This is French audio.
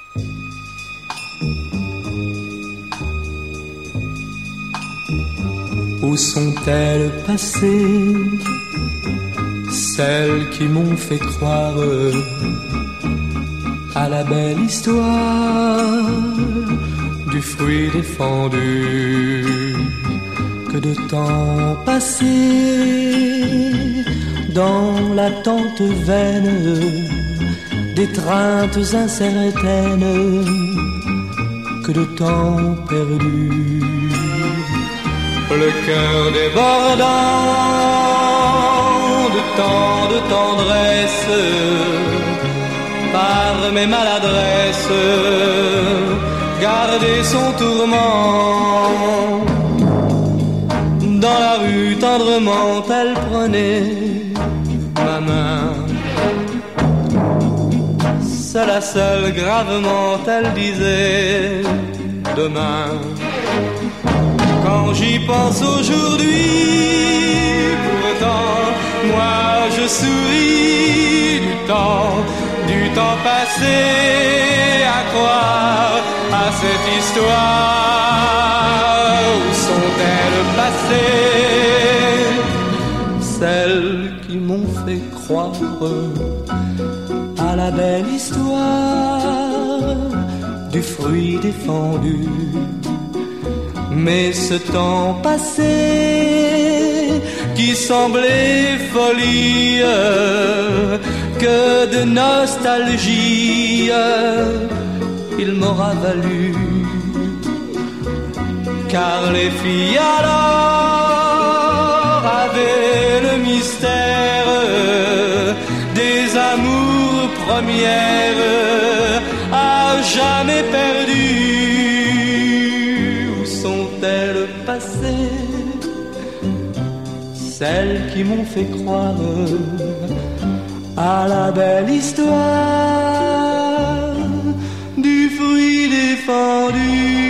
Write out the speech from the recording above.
Où sont-elles passées, celles qui m'ont fait croire à la belle histoire du fruit défendu? Que de temps passé dans l'attente vaine d'étreintes incertaines, que de temps perdu. Le cœur débordant de tant de tendresse, par mes maladresses, garder son tourment. Dans la rue tendrement elle prenait ma main, seule à seule gravement elle disait demain. Quand j'y pense aujourd'hui, pourtant, moi je souris du temps passé à croire à cette histoire. Où sont-elles passées, celles qui m'ont fait croire à la belle histoire du fruit défendu? Mais ce temps passé qui semblait folie, que de nostalgie il m'aura valu. Car les filles alors avaient le mystère des amours premières à jamais perdues. Sont-elles passées, celles qui m'ont fait croire à la belle histoire du fruit défendu?